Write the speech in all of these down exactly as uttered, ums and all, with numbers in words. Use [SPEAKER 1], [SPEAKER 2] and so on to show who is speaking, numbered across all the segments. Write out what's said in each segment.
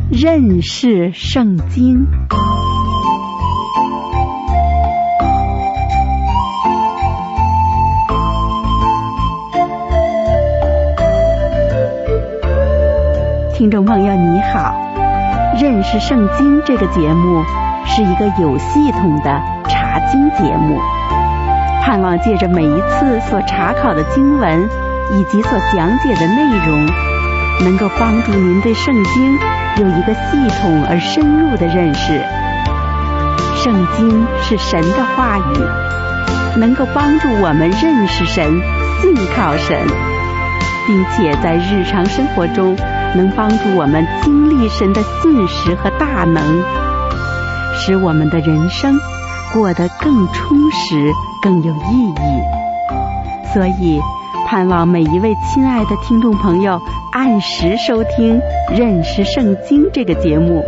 [SPEAKER 1] 认识圣经。听众朋友你好，认识圣经这个节目是一个有系统的查经节目，盼望借着每一次所查考的经文以及所讲解的内容，能够帮助您对圣经有一个系统而深入的认识。圣经是神的话语，能够帮助我们认识神、信靠神，并且在日常生活中能帮助我们经历神的信实和大能，使我们的人生过得更充实、更有意义。所以盼望每一位亲爱的听众朋友按时收听《认识圣经》这个节目。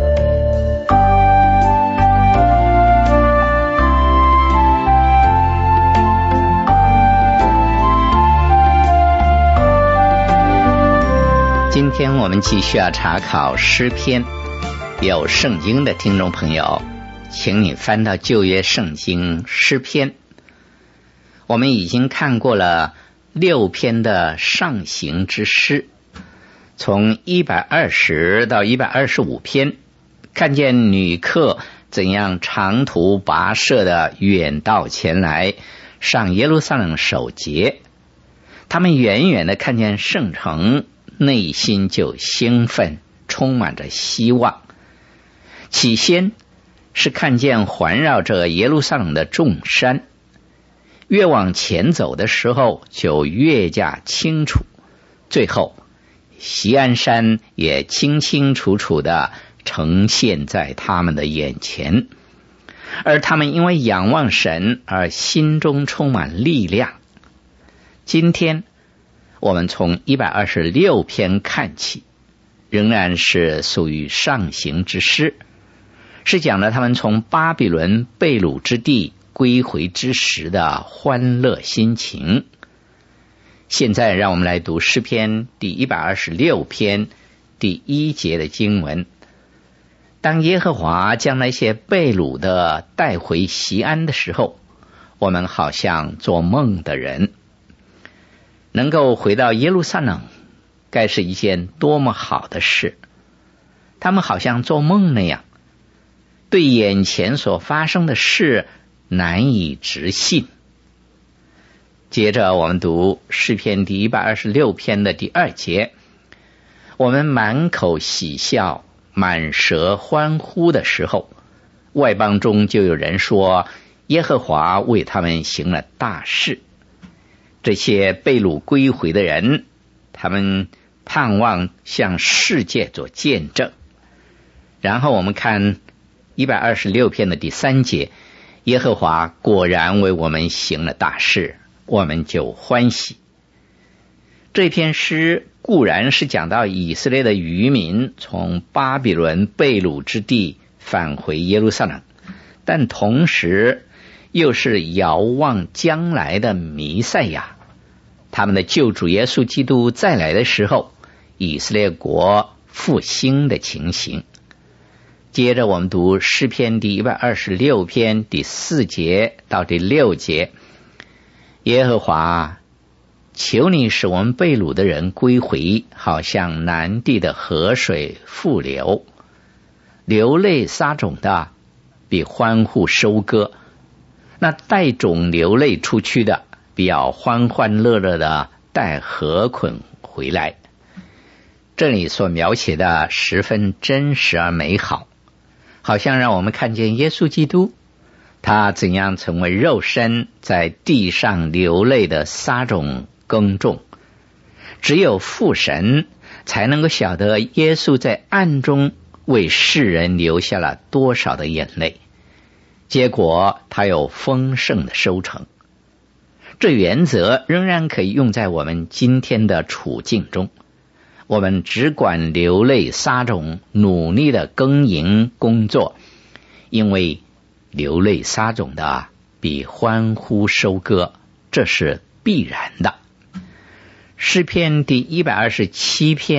[SPEAKER 2] 今天我们继续要查考诗篇，有圣经的听众朋友，请你翻到旧约圣经诗篇。我们已经看过了六篇的上行之诗，从一百二十到一百二十五篇，看见女客怎样长途跋涉的远道前来上耶路撒冷守节，他们远远的看见圣城，内心就兴奋，充满着希望。起先是看见环绕着耶路撒冷的众山，越往前走的时候就越加清楚，最后锡安山也清清楚楚地呈现在他们的眼前，而他们因为仰望神而心中充满力量。今天我们从一百二十六篇看起，仍然是属于上行之诗，是讲了他们从巴比伦被掳之地归回之时的欢乐心情。现在让我们来读诗篇第一百二十六篇第一节的经文。当耶和华将那些被掳的带回锡安的时候，我们好像做梦的人。能够回到耶路撒冷，该是一件多么好的事。他们好像做梦那样，对眼前所发生的事难以置信。接着我们读诗篇第一百二十六篇的第二节，我们满口喜笑，满舌欢呼的时候，外邦中就有人说，耶和华为他们行了大事。这些被掳归回的人，他们盼望向世界做见证。然后我们看一百二十六篇的第三节，耶和华果然为我们行了大事，我们就欢喜。这篇诗固然是讲到以色列的渔民从巴比伦被掳之地返回耶路撒冷，但同时又是遥望将来的弥赛亚，他们的救主耶稣基督再来的时候，以色列国复兴的情形。接着我们读诗篇第一百二十六篇第四节到第六节，耶和华，求你使我们被掳的人归回，好像南地的河水复流。流泪撒种的比欢呼收割，那带种流泪出去的比要欢欢乐乐的带禾捆回来。这里所描写的十分真实而美好，好像让我们看见耶稣基督，他怎样成为肉身，在地上流泪的撒种耕种。只有父神才能够晓得耶稣在暗中为世人留下了多少的眼泪，结果他有丰盛的收成。这原则仍然可以用在我们今天的处境中。我们只管流泪撒种，努力的耕耘工作，因为流泪撒种的比欢呼收割，这是必然的。诗篇第一百二十七篇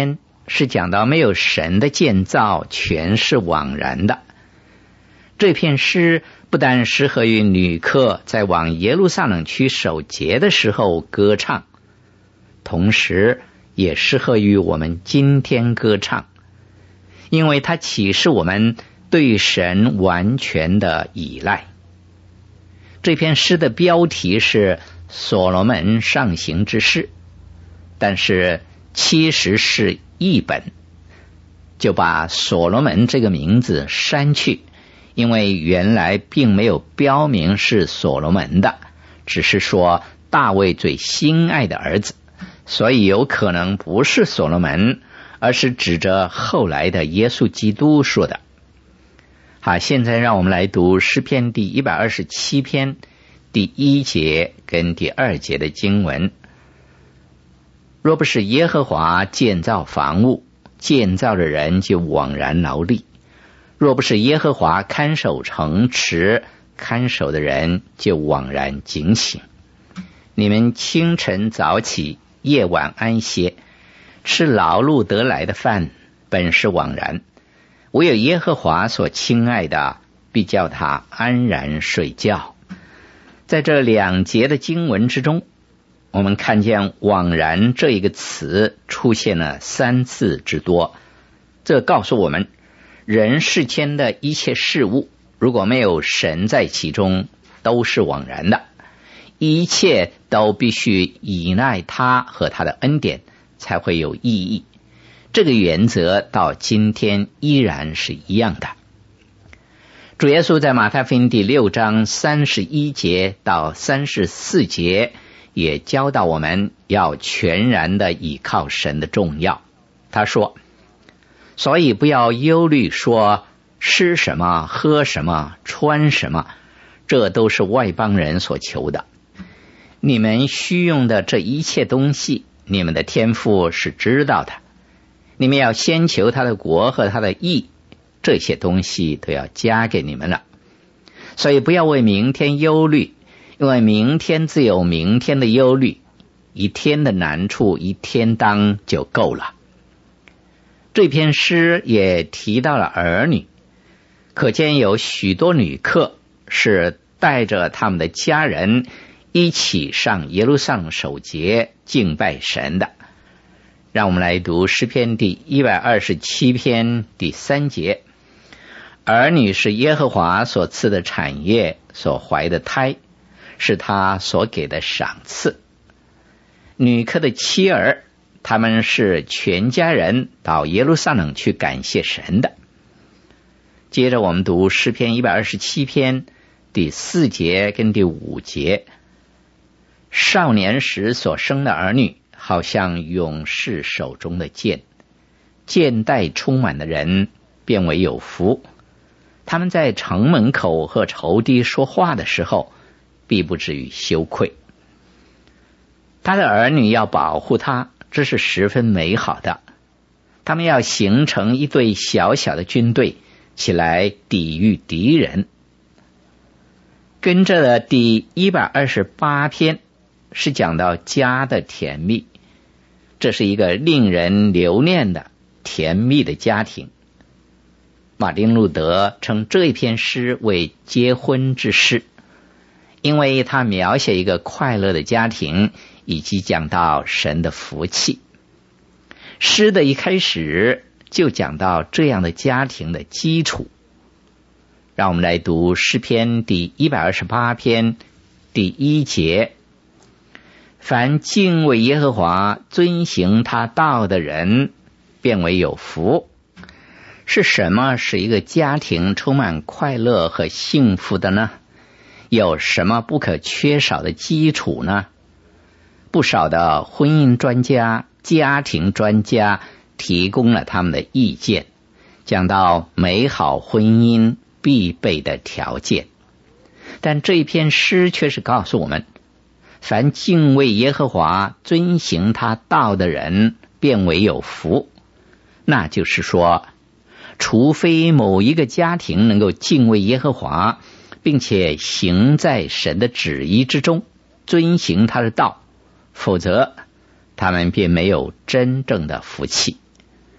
[SPEAKER 2] 是讲到没有神的建造全是枉然的。这篇诗不但适合于旅客在往耶路撒冷去守节的时候歌唱，同时也适合于我们今天歌唱，因为它启示我们对神完全的依赖。这篇诗的标题是所罗门上行之诗，但是其实是译本，就把所罗门这个名字删去，因为原来并没有标明是所罗门的，只是说大卫最心爱的儿子，所以有可能不是所罗门，而是指着后来的耶稣基督说的。好，现在让我们来读诗篇第一百二十七篇第一节跟第二节的经文。若不是耶和华建造房屋，建造的人就枉然劳力；若不是耶和华看守城池，看守的人就枉然警醒。你们清晨早起，夜晚安歇，吃劳碌得来的饭，本是枉然；唯有耶和华所亲爱的，必叫他安然睡觉。在这两节的经文之中，我们看见枉然这一个词出现了三次之多，这告诉我们人世间的一切事物如果没有神在其中都是枉然的，一切都必须依赖他和他的恩典才会有意义。这个原则到今天依然是一样的。主耶稣在马太福音第六章三十一节到三十四节也教导我们要全然的倚靠神的重要。他说，所以不要忧虑说吃什么喝什么穿什么，这都是外邦人所求的。你们需用的这一切东西，你们的天父是知道的。你们要先求他的国和他的义，这些东西都要加给你们了。所以不要为明天忧虑，因为明天自有明天的忧虑，一天的难处一天当就够了。这篇诗也提到了儿女，可见有许多旅客是带着他们的家人一起上耶路撒冷守节敬拜神的。让我们来读诗篇第一百二十七篇第三节。儿女是耶和华所赐的产业，所怀的胎是他所给的赏赐。旅客的妻儿，他们是全家人到耶路撒冷去感谢神的。接着我们读诗篇一百二十七篇第四节跟第五节。少年时所生的儿女，好像勇士手中的剑，剑带充满的人便为有福。他们在城门口和仇敌说话的时候，必不至于羞愧。他的儿女要保护他，这是十分美好的。他们要形成一队小小的军队，起来抵御敌人。跟着的第一百二十八篇是讲到家的甜蜜，这是一个令人留念的甜蜜的家庭。马丁路德称这一篇诗为结婚之诗，因为他描写一个快乐的家庭，以及讲到神的福气。诗的一开始就讲到这样的家庭的基础。让我们来读诗篇第一百二十八篇第一节。凡敬畏耶和华遵行他道的人，便为有福。是什么使一个家庭充满快乐和幸福的呢？有什么不可缺少的基础呢？不少的婚姻专家、家庭专家提供了他们的意见，讲到美好婚姻必备的条件。但这一篇诗却是告诉我们，凡敬畏耶和华遵行他道的人，便为有福。那就是说，除非某一个家庭能够敬畏耶和华，并且行在神的旨意之中，遵行他的道，否则他们便没有真正的福气。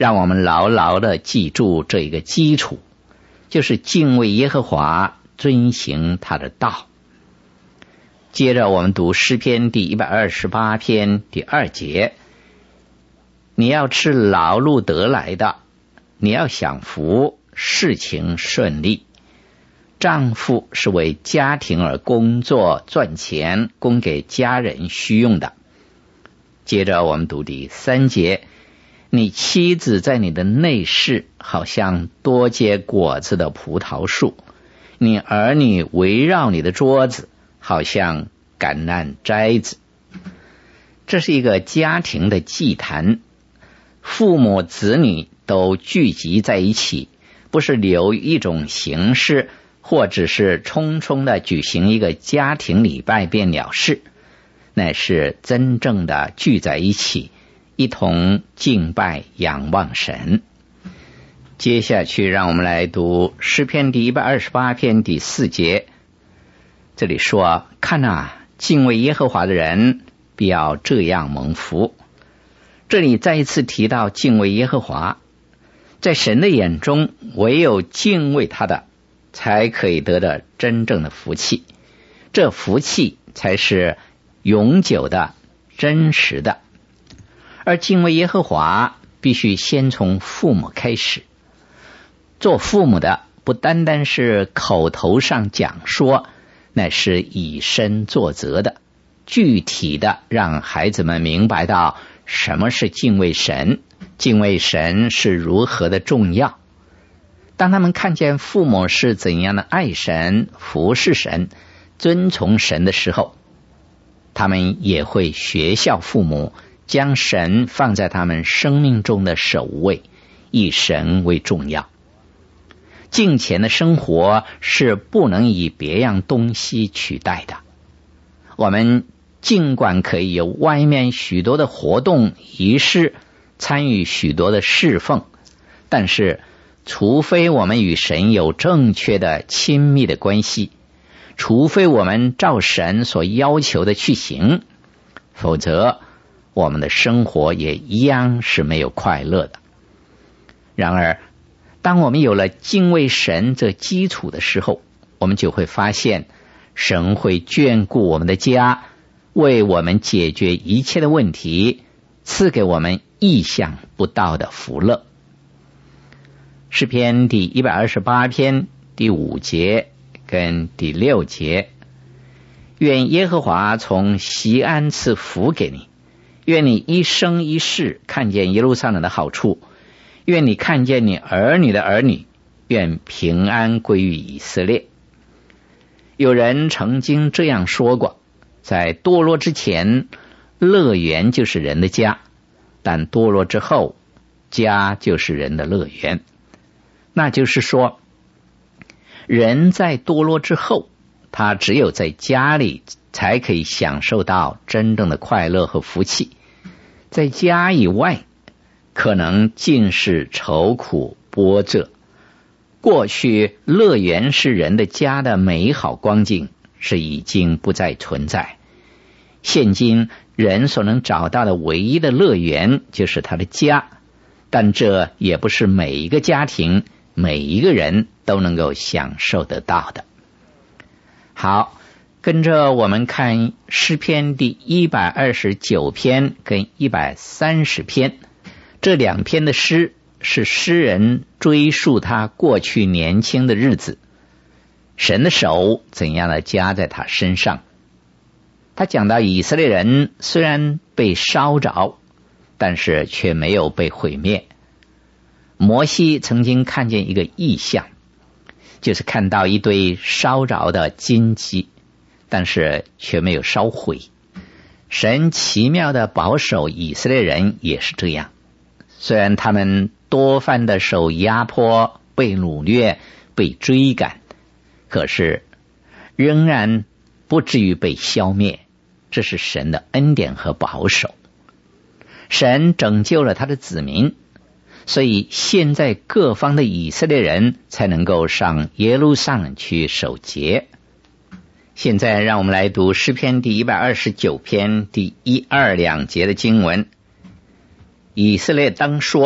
[SPEAKER 2] 让我们牢牢地记住这一个基础，就是敬畏耶和华，遵行他的道。接着我们读诗篇第一百二十八篇第二节，你要吃劳碌得来的，你要享福，事情顺利。丈夫是为家庭而工作赚钱，供给家人需用的。接着我们读第三节，你妻子在你的内室，好像多结果子的葡萄树，你儿女围绕你的桌子，好像橄榄摘子。这是一个家庭的祭坛，父母子女都聚集在一起，不是留一种形式，或者是匆匆的举行一个家庭礼拜便了事，乃是真正的聚在一起，一同敬拜仰望神。接下去让我们来读诗篇第一百二十八篇第四节，这里说，看啊，敬畏耶和华的人必要这样蒙福。这里再一次提到敬畏耶和华，在神的眼中，唯有敬畏他的才可以得到真正的福气，这福气才是永久的、真实的。而敬畏耶和华必须先从父母开始。做父母的不单单是口头上讲说，乃是以身作则的，具体的让孩子们明白到什么是敬畏神，敬畏神是如何的重要。当他们看见父母是怎样的爱神、服侍神、遵从神的时候，他们也会学效父母，将神放在他们生命中的首位，以神为重要。敬虔的生活是不能以别样东西取代的。我们尽管可以有外面许多的活动仪式，参与许多的侍奉，但是除非我们与神有正确的亲密的关系，除非我们照神所要求的去行，否则我们的生活也一样是没有快乐的。然而当我们有了敬畏神这基础的时候，我们就会发现神会眷顾我们的家，为我们解决一切的问题，赐给我们意想不到的福乐。诗篇第一百二十八篇第五节跟第六节，愿耶和华从锡安赐福给你，愿你一生一世看见耶路撒冷的好处，愿你看见你儿女的儿女，愿平安归于以色列。有人曾经这样说过，在堕落之前，乐园就是人的家，但堕落之后，家就是人的乐园。那就是说，人在堕落之后，他只有在家里才可以享受到真正的快乐和福气，在家以外可能尽是愁苦波折。过去乐园是人的家的美好光景，是已经不再存在。现今人所能找到的唯一的乐园就是他的家，但这也不是每一个家庭每一个人都能够享受得到的。好，跟着我们看诗篇第一百二十九篇跟一百三十篇，这两篇的诗是诗人追溯他过去年轻的日子，神的手怎样的加在他身上。他讲到以色列人虽然被烧着，但是却没有被毁灭。摩西曾经看见一个异象，就是看到一堆烧着的荆棘，但是却没有烧毁。神奇妙的保守以色列人也是这样，虽然他们多番的受压迫、被掳掠、被追赶，可是仍然不至于被消灭，这是神的恩典和保守。神拯救了他的子民，所以现在各方的以色列人才能够上耶路撒冷去守节。现在让我们来读诗篇第一百二十九篇第一二两节的经文。以色列当说，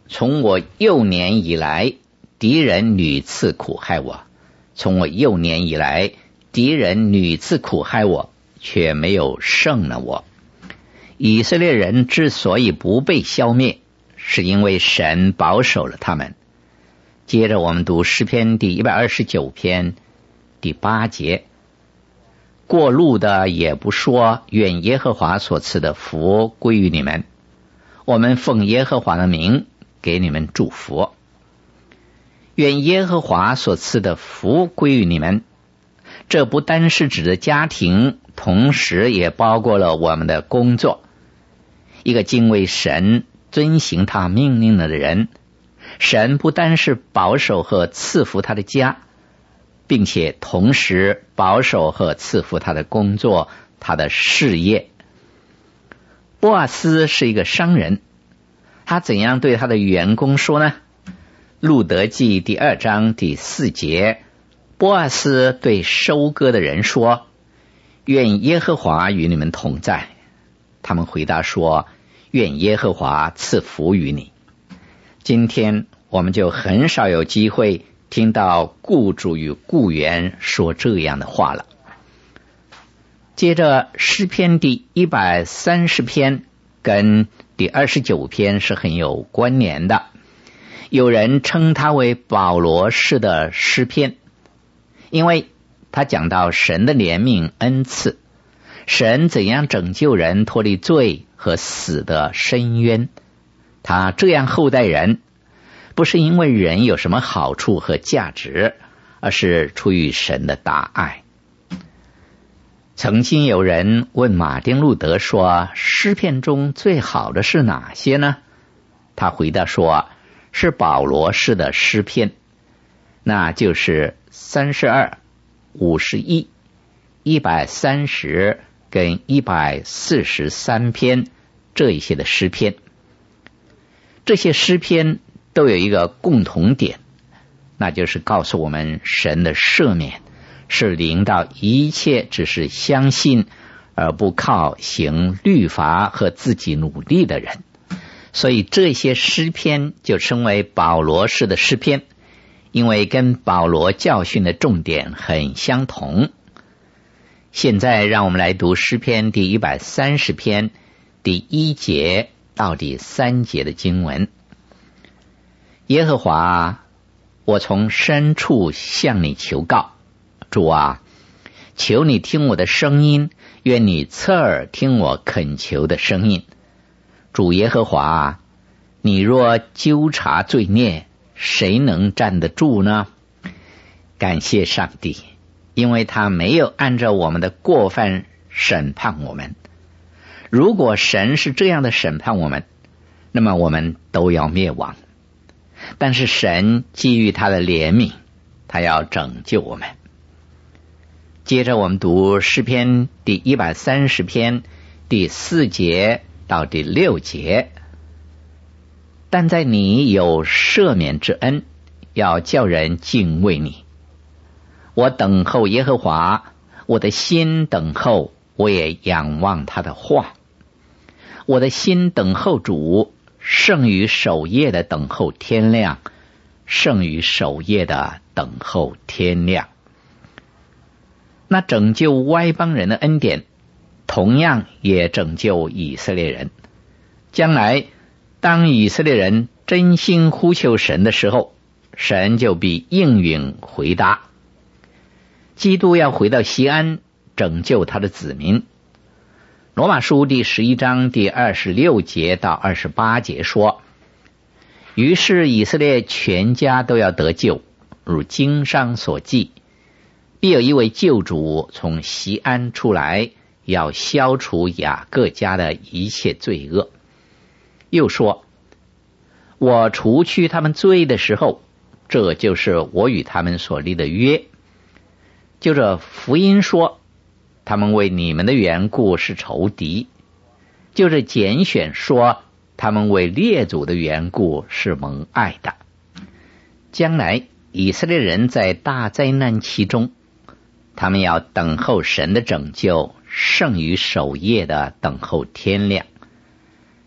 [SPEAKER 2] 从我幼年以来，敌人屡次苦害我；从我幼年以来，敌人屡次苦害我，却没有胜了我。以色列人之所以不被消灭，是因为神保守了他们。接着我们读诗篇第一百二十九篇第八节，过路的也不说，愿耶和华所赐的福归于你们，我们奉耶和华的名给你们祝福。愿耶和华所赐的福归于你们，这不单是指的家庭，同时也包括了我们的工作。一个敬畏神、遵行他命令的人，神不单是保守和赐福他的家，并且同时保守和赐福他的工作、他的事业。波阿斯是一个商人，他怎样对他的员工说呢？路得记第二章第四节，波阿斯对收割的人说：愿耶和华与你们同在。他们回答说：愿耶和华赐福于你。今天我们就很少有机会听到雇主与雇员说这样的话了。接着诗篇第一百三十篇跟第二十九篇是很有关联的，有人称它为保罗式的诗篇，因为他讲到神的怜悯恩赐，神怎样拯救人脱离罪和死的深渊。他这样厚待人，不是因为人有什么好处和价值，而是出于神的大爱。曾经有人问马丁路德说，诗篇中最好的是哪些呢？他回答说，是保罗式的诗篇，那就是三十二、五十一、一百三十跟一百四十三篇这一些的诗篇。这些诗篇都有一个共同点，那就是告诉我们神的赦免是临到一切只是相信而不靠行律法和自己努力的人。所以这些诗篇就称为保罗式的诗篇，因为跟保罗教训的重点很相同。现在让我们来读诗篇第一百三十篇第一节到第三节的经文。耶和华，我从深处向你求告，主啊，求你听我的声音，愿你侧耳听我恳求的声音。主耶和华，你若纠察罪孽，谁能站得住呢？感谢上帝，因为他没有按照我们的过犯审判我们。如果神是这样的审判我们，那么我们都要灭亡。但是神基于他的怜悯，他要拯救我们。接着我们读诗篇第一百三十篇第四节到第六节。但在你有赦免之恩，要叫人敬畏你。我等候耶和华，我的心等候，我也仰望他的话。我的心等候主，胜于守夜的等候天亮，胜于守夜的等候天亮。那拯救外邦人的恩典，同样也拯救以色列人。将来当以色列人真心呼求神的时候，神就必应允回答。基督要回到西安，拯救他的子民。罗马书第十一章第二十六节到二十八节说，于是以色列全家都要得救，如经上所记，必有一位救主从西安出来，要消除雅各家的一切罪恶。又说，我除去他们罪的时候，这就是我与他们所立的约。就这福音说，他们为你们的缘故是仇敌；就这拣选说，他们为列祖的缘故是蒙爱的。将来以色列人在大灾难期中，他们要等候神的拯救，胜于守夜的等候天亮。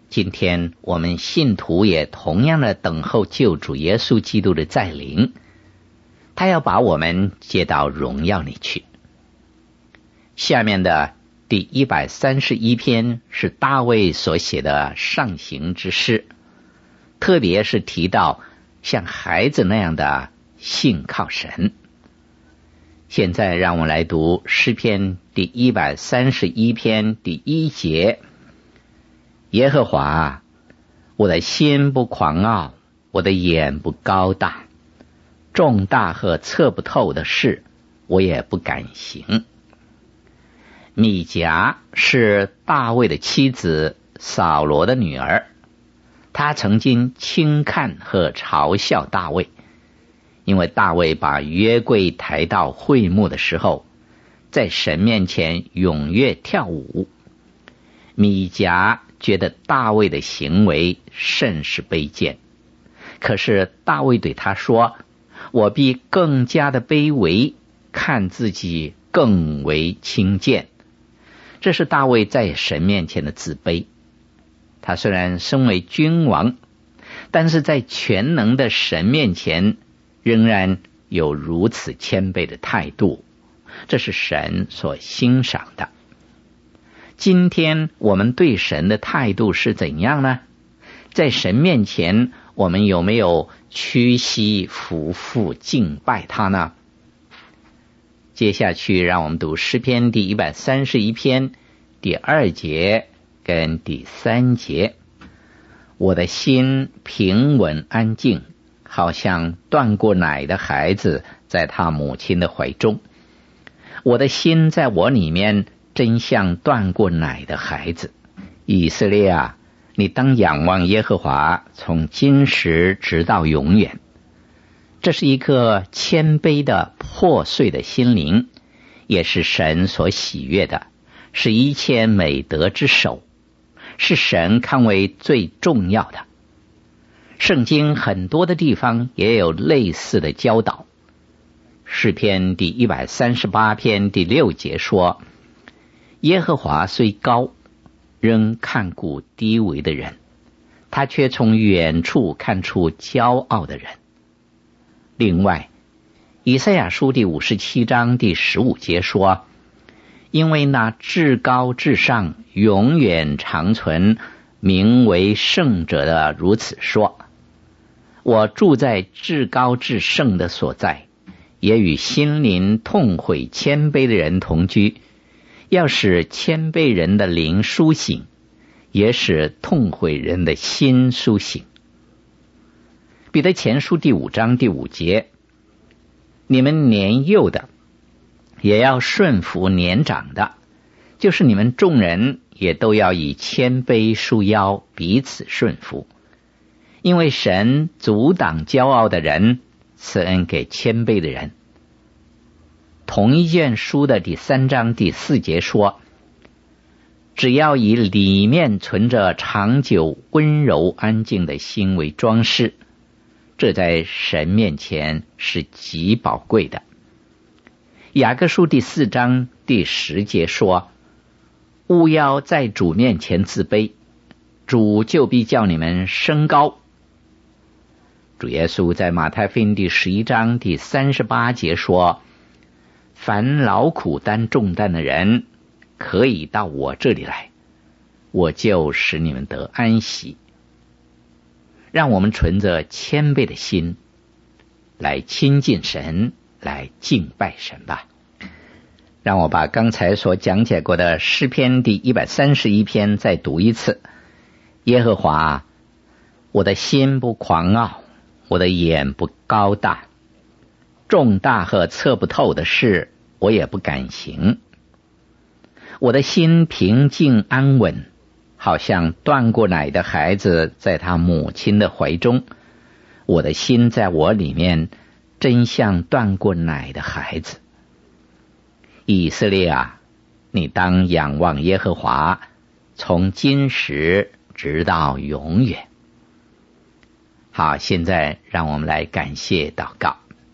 [SPEAKER 2] 今天我们信徒也同样的等候救主耶稣基督的再临，他要把我们接到荣耀里去。下面的第一百三十一篇是大卫所写的上行之诗，特别是提到像孩子那样的信靠神。现在让我们来读诗篇第一百三十一篇第一节。耶和华，我的心不狂傲，我的眼不高大，重大和测不透的事，我也不敢行。米甲是大卫的妻子扫罗的女儿，她曾经轻看和嘲笑大卫，因为大卫把约柜抬到会幕的时候，在神面前踊跃跳舞。米甲觉得大卫的行为甚是卑贱，可是大卫对他说，我必更加的卑微，看自己更为轻贱。这是大卫在神面前的自卑。他虽然身为君王，但是在全能的神面前仍然有如此谦卑的态度，这是神所欣赏的。今天我们对神的态度是怎样呢？在神面前，我们有没有屈膝俯伏敬拜他呢？接下去让我们读诗篇第一百三十一篇第二节跟第三节。我的心平稳安静，好像断过奶的孩子在他母亲的怀中。我的心在我里面，真像断过奶的孩子。以色列啊，你当仰望耶和华，从今时直到永远。这是一颗谦卑的破碎的心灵，也是神所喜悦的，是一切美德之首，是神看为最重要的。圣经很多的地方也有类似的教导。诗篇第一百三十八篇第六节说，耶和华虽高，仍看顾低微的人，他却从远处看出骄傲的人。另外，以赛亚书第五十七章第十五节说，因为那至高至上永远长存名为圣者的如此说，我住在至高至圣的所在，也与心灵痛悔谦卑的人同居，要使谦卑人的灵苏醒，也使痛悔人的心苏醒。彼得前书第五章第五节，你们年幼的也要顺服年长的，就是你们众人也都要以谦卑束腰，彼此顺服。因为神阻挡骄傲的人，赐恩给谦卑的人。同一卷书的第三章第四节说，只要以里面存着长久温柔安静的心为装饰，这在神面前是极宝贵的。雅各书第四章第十节说，勿要在主面前自卑，主就必叫你们升高。主耶稣在马太福音第十一章第三十八节说，凡劳苦担重担的人，可以到我这里来，我就使你们得安息。让我们存着谦卑的心来亲近神，来敬拜神吧。让我把刚才所讲解过的诗篇第一百三十一篇再读一次。耶和华，我的心不狂傲，我的眼不高大，重大和测不透的事，我也不敢行。我的心平静安稳，好像断过奶的孩子在他母亲的怀中。我的心在我里面，真像断过奶的孩子。以色列啊，你当仰望耶和华，从今时直到永远。好，现在让我们来感谢祷告。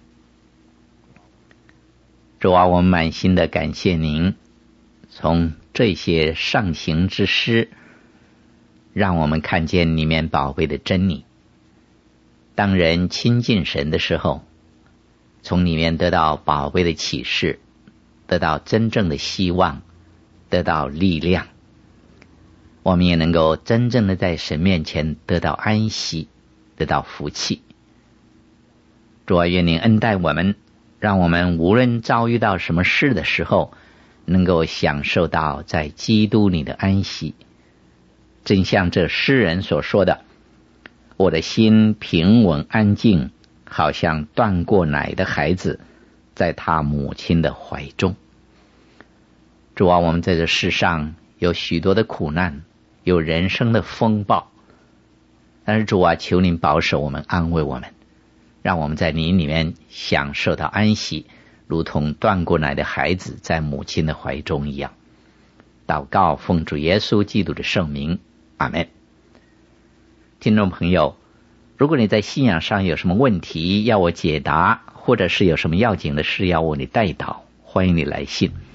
[SPEAKER 2] 主啊，我们满心的感谢您，从这些上行之诗让我们看见里面宝贵的真理。当人亲近神的时候，从里面得到宝贵的启示，得到真正的希望，得到力量，我们也能够真正的在神面前得到安息，得到福气。主啊，愿您恩待我们，让我们无论遭遇到什么事的时候，能够享受到在基督里的安息。正像这诗人所说的，我的心平稳安静，好像断过奶的孩子，在他母亲的怀中。主啊，我们在这世上有许多的苦难，有人生的风暴，但是主啊，求您保守我们，安慰我们，让我们在你里面享受到安息，如同断过奶的孩子在母亲的怀中一样。祷告奉主耶稣基督的圣名，阿们。听众朋友，如果你在信仰上有什么问题要我解答，或者是有什么要紧的事要我你代祷，欢迎你来信。